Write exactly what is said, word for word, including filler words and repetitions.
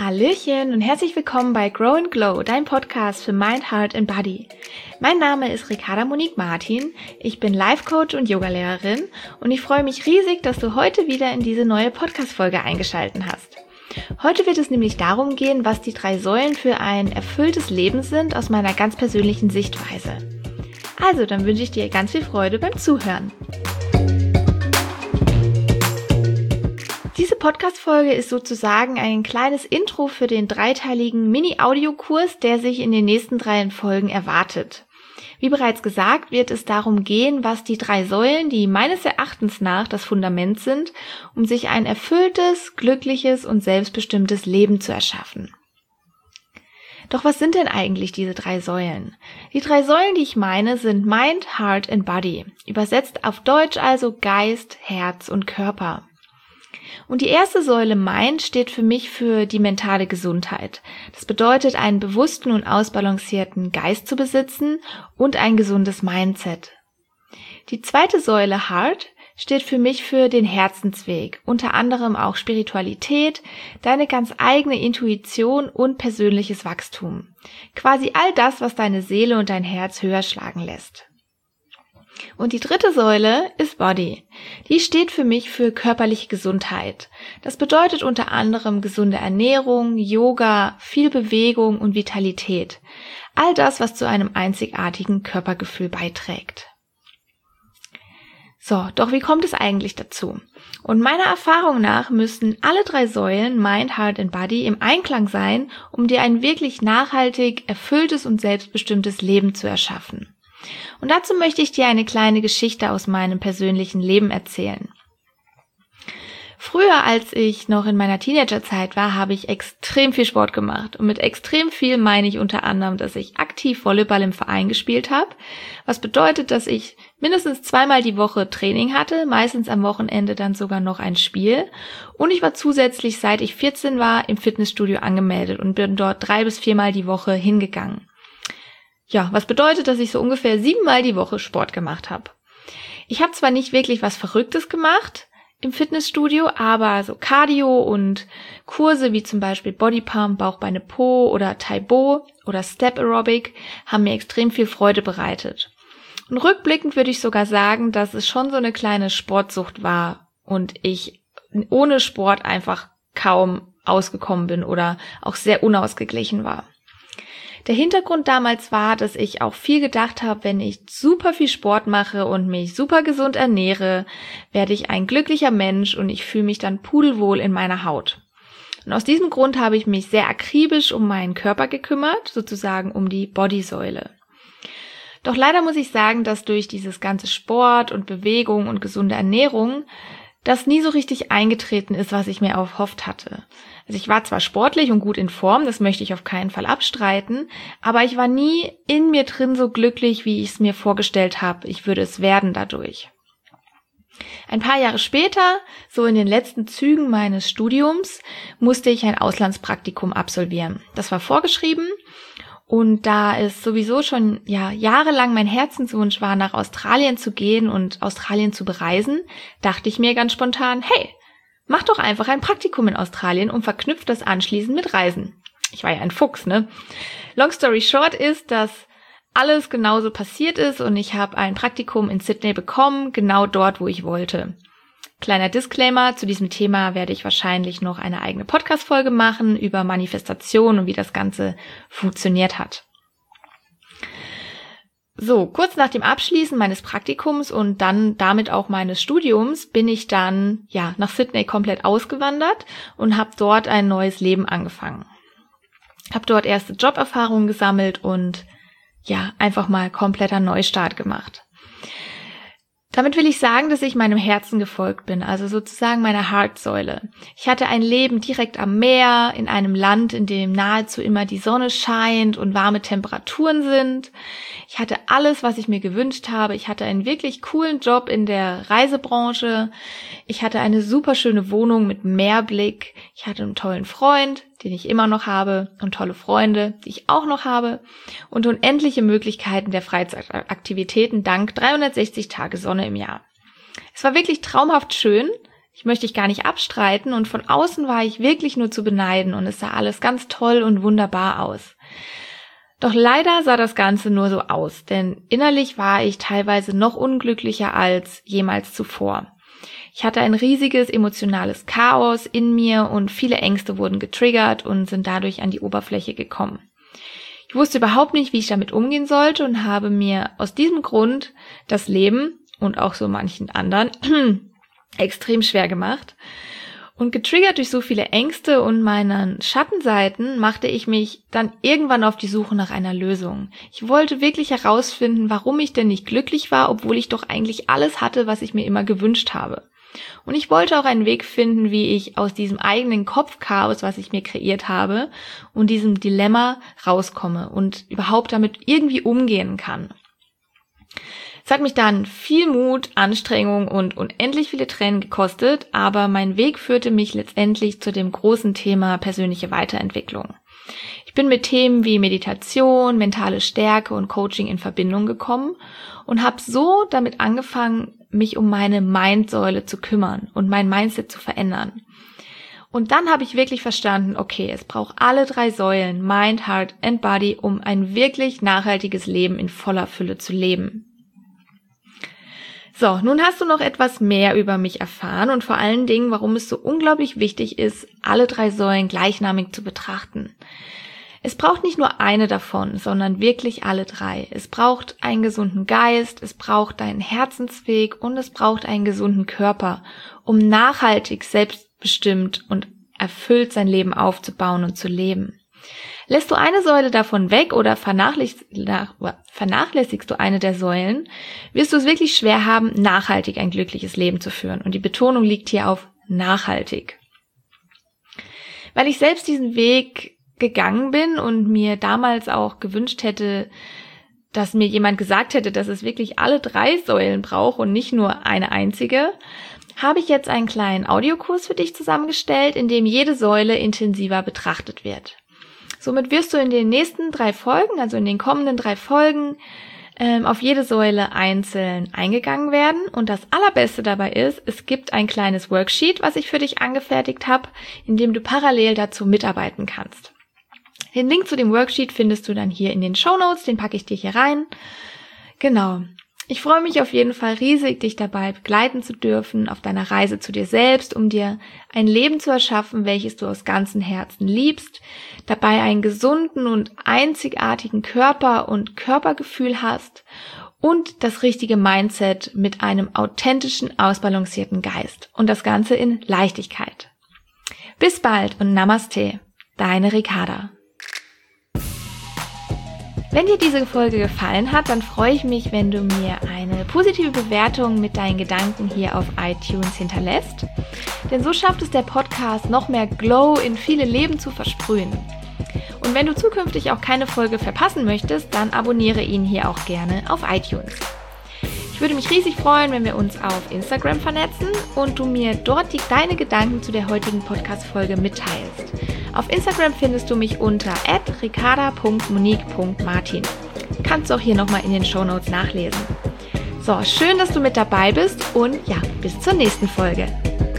Hallöchen und herzlich willkommen bei Grow and Glow, dein Podcast für Mind, Heart and Body. Mein Name ist Ricarda Monique Martin, ich bin Life Coach und Yogalehrerin und ich freue mich riesig, dass du heute wieder in diese neue Podcast-Folge eingeschaltet hast. Heute wird es nämlich darum gehen, was die drei Säulen für ein erfülltes Leben sind aus meiner ganz persönlichen Sichtweise. Also, dann wünsche ich dir ganz viel Freude beim Zuhören. Diese Podcast-Folge ist sozusagen ein kleines Intro für den dreiteiligen Mini-Audiokurs, der sich in den nächsten drei Folgen erwartet. Wie bereits gesagt, wird es darum gehen, was die drei Säulen, die meines Erachtens nach das Fundament sind, um sich ein erfülltes, glückliches und selbstbestimmtes Leben zu erschaffen. Doch was sind denn eigentlich diese drei Säulen? Die drei Säulen, die ich meine, sind Mind, Heart and Body. Übersetzt auf Deutsch also Geist, Herz und Körper. Und die erste Säule Mind steht für mich für die mentale Gesundheit. Das bedeutet, einen bewussten und ausbalancierten Geist zu besitzen und ein gesundes Mindset. Die zweite Säule Heart steht für mich für den Herzensweg, unter anderem auch Spiritualität, deine ganz eigene Intuition und persönliches Wachstum. Quasi all das, was deine Seele und dein Herz höher schlagen lässt. Und die dritte Säule ist Body. Die steht für mich für körperliche Gesundheit. Das bedeutet unter anderem gesunde Ernährung, Yoga, viel Bewegung und Vitalität. All das, was zu einem einzigartigen Körpergefühl beiträgt. So, doch wie kommt es eigentlich dazu? Und meiner Erfahrung nach müssten alle drei Säulen, Mind, Heart and Body, im Einklang sein, um dir ein wirklich nachhaltig, erfülltes und selbstbestimmtes Leben zu erschaffen. Und dazu möchte ich dir eine kleine Geschichte aus meinem persönlichen Leben erzählen. Früher, als ich noch in meiner Teenagerzeit war, habe ich extrem viel Sport gemacht. Und mit extrem viel meine ich unter anderem, dass ich aktiv Volleyball im Verein gespielt habe. Was bedeutet, dass ich mindestens zweimal die Woche Training hatte, meistens am Wochenende dann sogar noch ein Spiel. Und ich war zusätzlich, seit ich vierzehn war, im Fitnessstudio angemeldet und bin dort drei bis viermal die Woche hingegangen. Ja, was bedeutet, dass ich so ungefähr siebenmal die Woche Sport gemacht habe. Ich habe zwar nicht wirklich was Verrücktes gemacht im Fitnessstudio, aber so Cardio und Kurse wie zum Beispiel Bodypump, Bauchbeine Po oder Taebo oder Step Aerobic haben mir extrem viel Freude bereitet. Und rückblickend würde ich sogar sagen, dass es schon so eine kleine Sportsucht war und ich ohne Sport einfach kaum ausgekommen bin oder auch sehr unausgeglichen war. Der Hintergrund damals war, dass ich auch viel gedacht habe, wenn ich super viel Sport mache und mich super gesund ernähre, werde ich ein glücklicher Mensch und ich fühle mich dann pudelwohl in meiner Haut. Und aus diesem Grund habe ich mich sehr akribisch um meinen Körper gekümmert, sozusagen um die Bodysäule. Doch leider muss ich sagen, dass durch dieses ganze Sport und Bewegung und gesunde Ernährung das nie so richtig eingetreten ist, was ich mir erhofft hatte. Also ich war zwar sportlich und gut in Form, das möchte ich auf keinen Fall abstreiten, aber ich war nie in mir drin so glücklich, wie ich es mir vorgestellt habe, ich würde es werden dadurch. Ein paar Jahre später, so in den letzten Zügen meines Studiums, musste ich ein Auslandspraktikum absolvieren. Das war vorgeschrieben. Und da es sowieso schon ja jahrelang mein Herzenswunsch war, nach Australien zu gehen und Australien zu bereisen, dachte ich mir ganz spontan, hey, mach doch einfach ein Praktikum in Australien und verknüpft das anschließend mit Reisen. Ich war ja ein Fuchs, ne? Long story short ist, dass alles genauso passiert ist und ich habe ein Praktikum in Sydney bekommen, genau dort, wo ich wollte. Kleiner Disclaimer, zu diesem Thema werde ich wahrscheinlich noch eine eigene Podcast-Folge machen über Manifestation und wie das Ganze funktioniert hat. So, kurz nach dem Abschließen meines Praktikums und dann damit auch meines Studiums bin ich dann ja nach Sydney komplett ausgewandert und habe dort ein neues Leben angefangen. Habe dort erste Joberfahrungen gesammelt und ja, einfach mal kompletter Neustart gemacht. Damit will ich sagen, dass ich meinem Herzen gefolgt bin, also sozusagen meiner Heartsäule. Ich hatte ein Leben direkt am Meer, in einem Land, in dem nahezu immer die Sonne scheint und warme Temperaturen sind. Ich hatte alles, was ich mir gewünscht habe. Ich hatte einen wirklich coolen Job in der Reisebranche. Ich hatte eine super schöne Wohnung mit Meerblick. Ich hatte einen tollen Freund, den ich immer noch habe, und tolle Freunde, die ich auch noch habe, und unendliche Möglichkeiten der Freizeitaktivitäten dank dreihundertsechzig Tage Sonne im Jahr. Es war wirklich traumhaft schön. Ich möchte ich gar nicht abstreiten und von außen war ich wirklich nur zu beneiden und es sah alles ganz toll und wunderbar aus. Doch leider sah das Ganze nur so aus, denn innerlich war ich teilweise noch unglücklicher als jemals zuvor. Ich hatte ein riesiges emotionales Chaos in mir und viele Ängste wurden getriggert und sind dadurch an die Oberfläche gekommen. Ich wusste überhaupt nicht, wie ich damit umgehen sollte und habe mir aus diesem Grund das Leben und auch so manchen anderen extrem schwer gemacht. Und getriggert durch so viele Ängste und meinen Schattenseiten machte ich mich dann irgendwann auf die Suche nach einer Lösung. Ich wollte wirklich herausfinden, warum ich denn nicht glücklich war, obwohl ich doch eigentlich alles hatte, was ich mir immer gewünscht habe. Und ich wollte auch einen Weg finden, wie ich aus diesem eigenen Kopfchaos, was ich mir kreiert habe, und diesem Dilemma rauskomme und überhaupt damit irgendwie umgehen kann. Es hat mich dann viel Mut, Anstrengung und unendlich viele Tränen gekostet, aber mein Weg führte mich letztendlich zu dem großen Thema persönliche Weiterentwicklung. Ich bin mit Themen wie Meditation, mentale Stärke und Coaching in Verbindung gekommen und habe so damit angefangen, mich um meine Mindsäule zu kümmern und mein Mindset zu verändern. Und dann habe ich wirklich verstanden, okay, es braucht alle drei Säulen, Mind, Heart and Body, um ein wirklich nachhaltiges Leben in voller Fülle zu leben. So, nun hast du noch etwas mehr über mich erfahren und vor allen Dingen, warum es so unglaublich wichtig ist, alle drei Säulen gleichnamig zu betrachten. Es braucht nicht nur eine davon, sondern wirklich alle drei. Es braucht einen gesunden Geist, es braucht deinen Herzensweg und es braucht einen gesunden Körper, um nachhaltig, selbstbestimmt und erfüllt sein Leben aufzubauen und zu leben. Lässt du eine Säule davon weg oder vernachlässigst, vernachlässigst du eine der Säulen, wirst du es wirklich schwer haben, nachhaltig ein glückliches Leben zu führen. Und die Betonung liegt hier auf nachhaltig. Weil ich selbst diesen Weg gegangen bin und mir damals auch gewünscht hätte, dass mir jemand gesagt hätte, dass es wirklich alle drei Säulen braucht und nicht nur eine einzige, habe ich jetzt einen kleinen Audiokurs für dich zusammengestellt, in dem jede Säule intensiver betrachtet wird. Somit wirst du in den nächsten drei Folgen, also in den kommenden drei Folgen, ähm, auf jede Säule einzeln eingegangen werden. Und das Allerbeste dabei ist, es gibt ein kleines Worksheet, was ich für dich angefertigt habe, in dem du parallel dazu mitarbeiten kannst. Den Link zu dem Worksheet findest du dann hier in den Shownotes, den packe ich dir hier rein. Genau. Ich freue mich auf jeden Fall riesig, dich dabei begleiten zu dürfen auf deiner Reise zu dir selbst, um dir ein Leben zu erschaffen, welches du aus ganzem Herzen liebst, dabei einen gesunden und einzigartigen Körper und Körpergefühl hast und das richtige Mindset mit einem authentischen, ausbalancierten Geist und das Ganze in Leichtigkeit. Bis bald und Namaste, deine Ricarda. Wenn dir diese Folge gefallen hat, dann freue ich mich, wenn du mir eine positive Bewertung mit deinen Gedanken hier auf iTunes hinterlässt. Denn so schafft es der Podcast, noch mehr Glow in viele Leben zu versprühen. Und wenn du zukünftig auch keine Folge verpassen möchtest, dann abonniere ihn hier auch gerne auf iTunes. Ich würde mich riesig freuen, wenn wir uns auf Instagram vernetzen und du mir dort die, deine Gedanken zu der heutigen Podcast-Folge mitteilst. Auf Instagram findest du mich unter at ricarda punkt monique punkt martin. Kannst du auch hier nochmal in den Shownotes nachlesen. So, schön, dass du mit dabei bist und ja, bis zur nächsten Folge.